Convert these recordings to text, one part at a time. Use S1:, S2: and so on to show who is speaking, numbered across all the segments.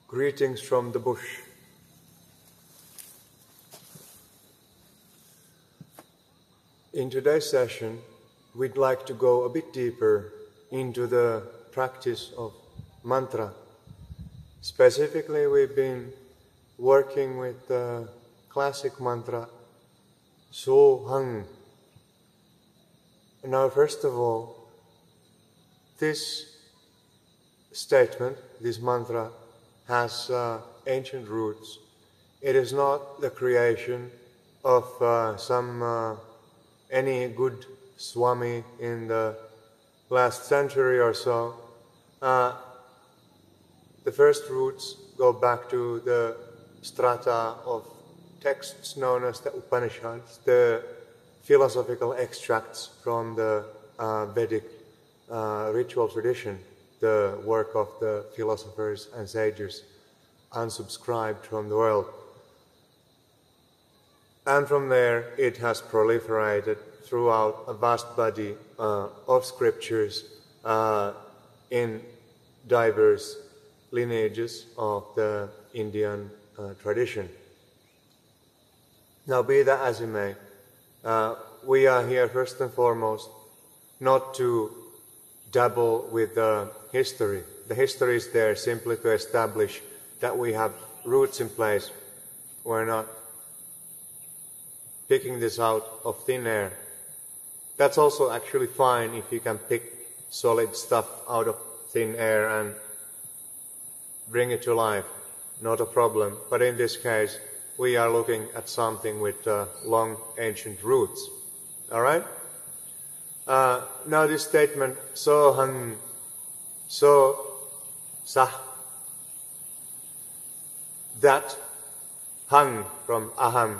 S1: Greetings from the bush. In today's session, we'd like to go a bit deeper into the practice of mantra. Specifically, we've been working with the classic mantra, Soham. Now, first of all, this statement, this mantra, has ancient roots. It is not the creation of any good Swami in the last century or so. The first roots go back to the strata of texts known as the Upanishads, the philosophical extracts from the Vedic ritual tradition, the work of the philosophers and sages unsubscribed from the world. And from there it has proliferated throughout a vast body of scriptures in diverse lineages of the Indian tradition. Now, be that as it may, we are here first and foremost not to dabble with the history. The history is there simply to establish that we have roots in place. We're not picking this out of thin air. That's also actually fine if you can pick solid stuff out of thin air and bring it to life. Not a problem. But in this case, we are looking at something with long ancient roots. Alright? Now this statement, Soham, sah, that, hang from aham,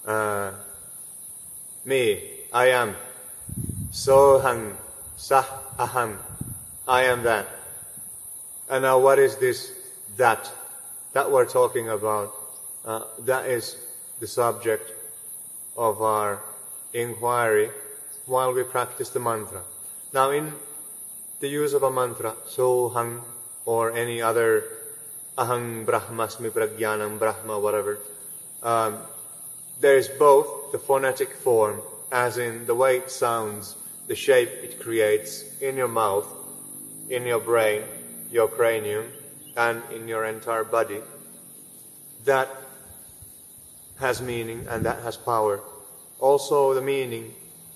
S1: me, I am. Soham, sah, aham, I am that. And now what is this that we're talking about? That is the subject of our inquiry while we practice the mantra. Now, in the use of a mantra, Soham, or any other aham brahmasmi pragyanam brahma, whatever, there is both the phonetic form, as in the way it sounds, the shape it creates in your mouth, in your brain, your cranium, and in your entire body. That has meaning and that has power. Also the meaning,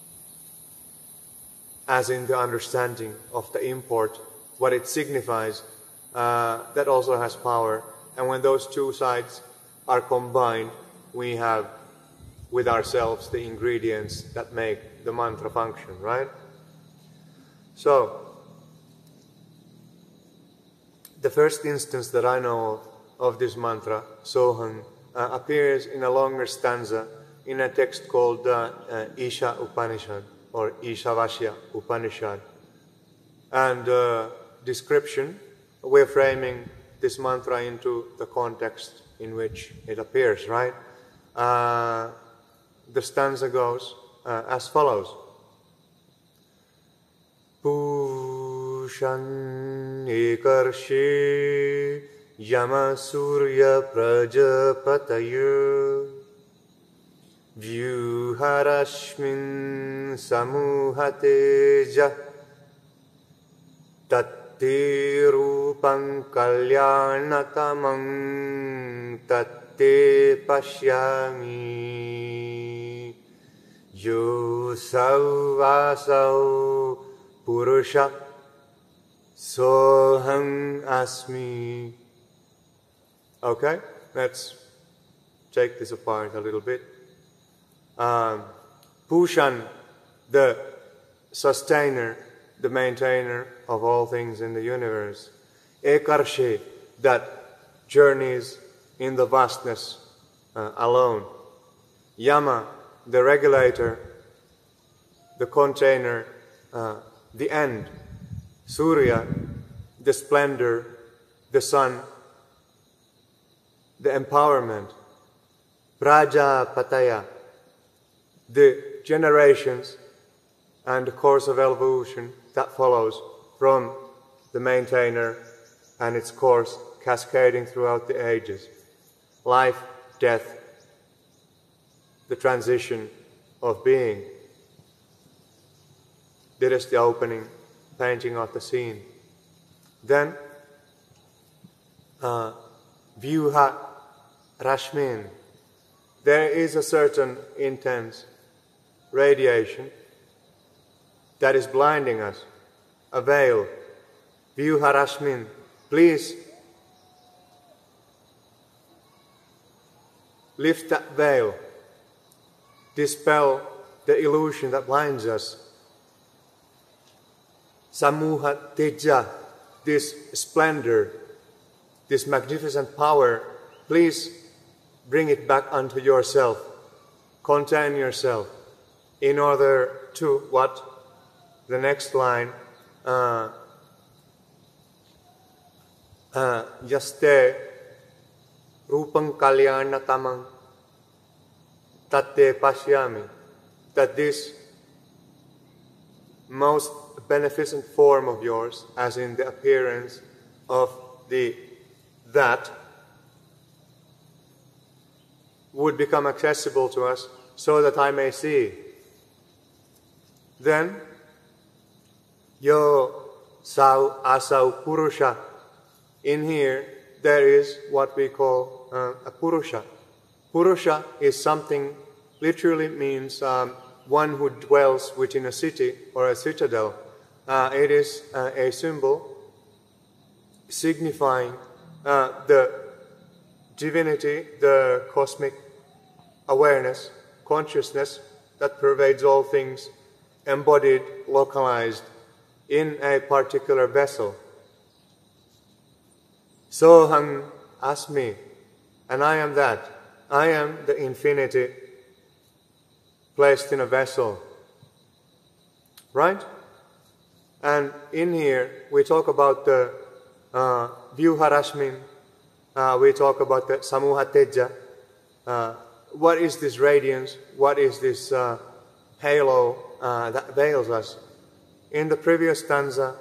S1: as in the understanding of the import, what it signifies, that also has power. And when those two sides are combined, we have with ourselves the ingredients that make the mantra function, right? So, the first instance that I know of this mantra, Soham, appears in a longer stanza in a text called Isha Upanishad or Ishavasya Upanishad. And description, we're framing this mantra into the context in which it appears, right? The stanza goes as follows. Pushan ekarshe yama surya prajapatayo vyuharashmin samuhateja tatte rupam kalyanatamam tatte pashyami yo savasau purusha soham asmi. Okay, let's take this apart a little bit. Pushan, the sustainer, the maintainer of all things in the universe. Ekarshe, that journeys in the vastness alone. Yama, the regulator, the container, the end. Surya, the splendor, the sun, the empowerment. Prajapataya, the generations and the course of evolution that follows from the maintainer and its course cascading throughout the ages. Life, death, the transition of being. This is the opening painting of the scene. Then, Vyuha Rashmin. There is a certain intense radiation that is blinding us. A veil. Vyuha Rashmin. Please lift that veil. Dispel the illusion that blinds us. Samuha Teja, this splendor, this magnificent power, please bring it back unto yourself. Contain yourself in order to what? The next line, Yaste Rupam Kalyanatamam Tatte Pashyami, that this most beneficent form of yours, as in the appearance of that, would become accessible to us so that I may see. Then, Yo Sau Asau Purusha. In here, there is what we call a Purusha. Purusha is something, literally means one who dwells within a city or a citadel. It is a symbol signifying the divinity, the cosmic awareness, consciousness that pervades all things, embodied, localized in a particular vessel. Soham Asmi, and I am that. I am the infinity placed in a vessel. Right? And in here, we talk about the Vyuha Rashmin, we talk about the Samuha Teja. What is this radiance? What is this halo that veils us? In the previous stanza,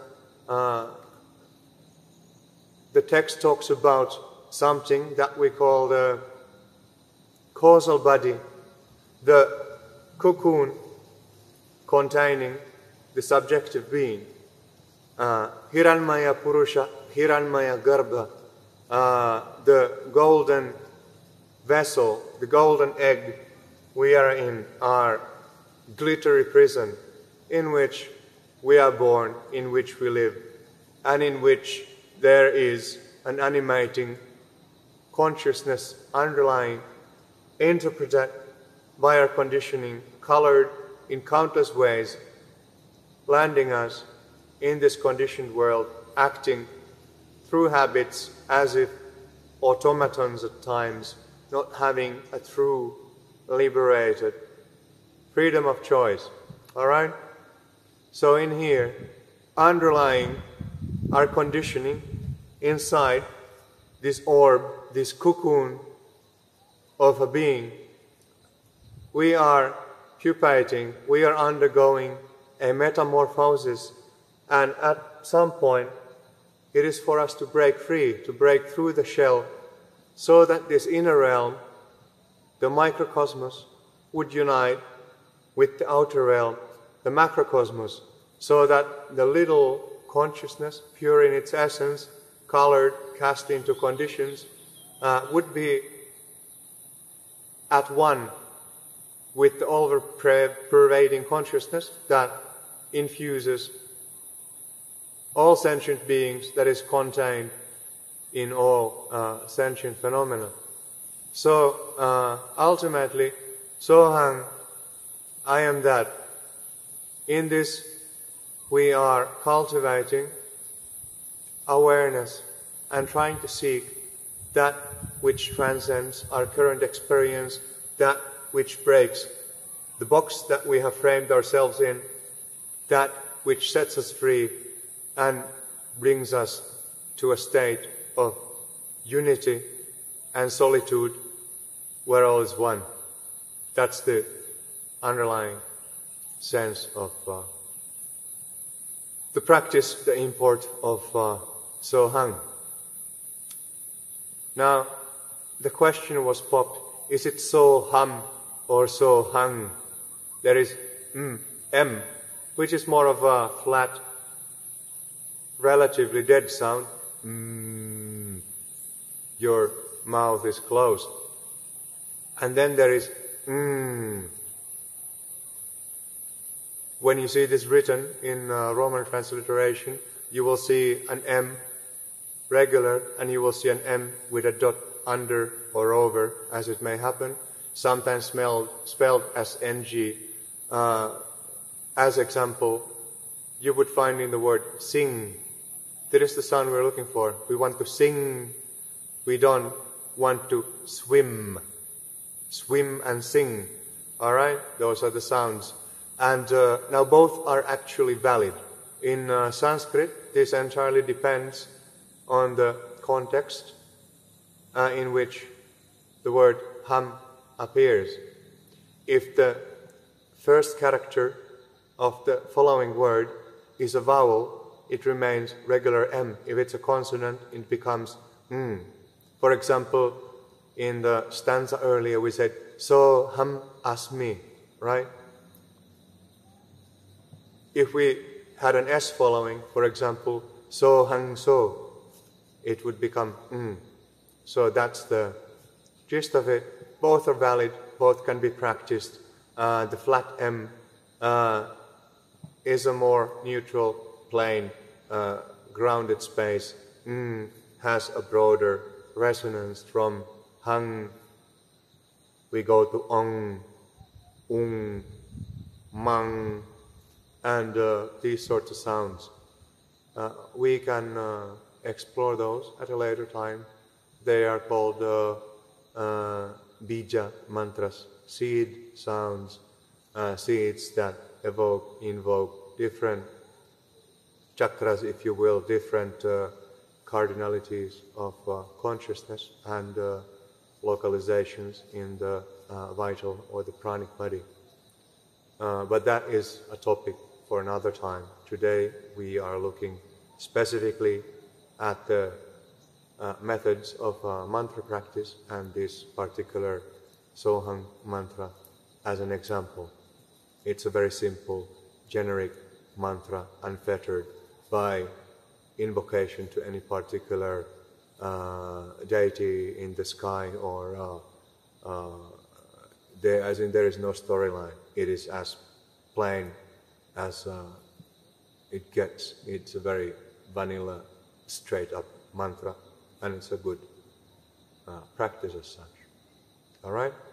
S1: the text talks about something that we call the causal body, the cocoon containing the subjective being. Hiranmaya Purusha, Hiranmaya Garbha, the golden vessel, the golden egg we are in, our glittery prison in which we are born, in which we live, and in which there is an animating consciousness underlying, interpreted by our conditioning, colored in countless ways, landing us in this conditioned world, acting through habits as if automatons at times, not having a true, liberated freedom of choice. Alright? So in here, underlying our conditioning inside this orb, this cocoon of a being, we are pupating, we are undergoing a metamorphosis, and at some point it is for us to break free, to break through the shell, so that this inner realm, the microcosmos, would unite with the outer realm, the macrocosmos, so that the little consciousness, pure in its essence, colored, cast into conditions, would be at one with the all-pervading consciousness that infuses all sentient beings, that is contained in all sentient phenomena. So, ultimately, Soham, I am that. In this, we are cultivating awareness and trying to seek that which transcends our current experience, that which breaks the box that we have framed ourselves in, that which sets us free and brings us to a state of unity and solitude where all is one. That's the underlying sense of the practice, the import of Soham. Now, the question was popped, is it so hum or so hung? There is M, which is more of a flat, relatively dead sound. Your mouth is closed. And then there is When you see this written in Roman transliteration, you will see an M regular, and you will see an M with a dot under or over, as it may happen, sometimes spelled as NG. As example, you would find in the word sing. That is the sound we're looking for. We want to sing. We don't want to swim. Swim and sing. Alright? Those are the sounds. And now both are actually valid. In Sanskrit, this entirely depends on the context in which the word hum appears. If the first character of the following word is a vowel, it remains regular M. If it's a consonant, it becomes For example, in the stanza earlier we said, so hum asmi, right? If we had an S following, for example, so hung so, it would become So that's the gist of it. Both are valid, both can be practiced. The flat M is a more neutral, plain, grounded space. Has a broader resonance. From hung, we go to ong, mang, and these sorts of sounds. We can explore those at a later time. They are called bija mantras, seed sounds, seeds that invoke different chakras, if you will, different cardinalities of consciousness and localizations in the vital or the pranic body. But that is a topic for another time. Today we are looking specifically at the methods of mantra practice and this particular Sohang mantra as an example. It's a very simple, generic mantra, unfettered by invocation to any particular deity in the sky, or there is no storyline. It is as plain as it gets. It's a very vanilla, straight up mantra, and it's a good practice as such. All right?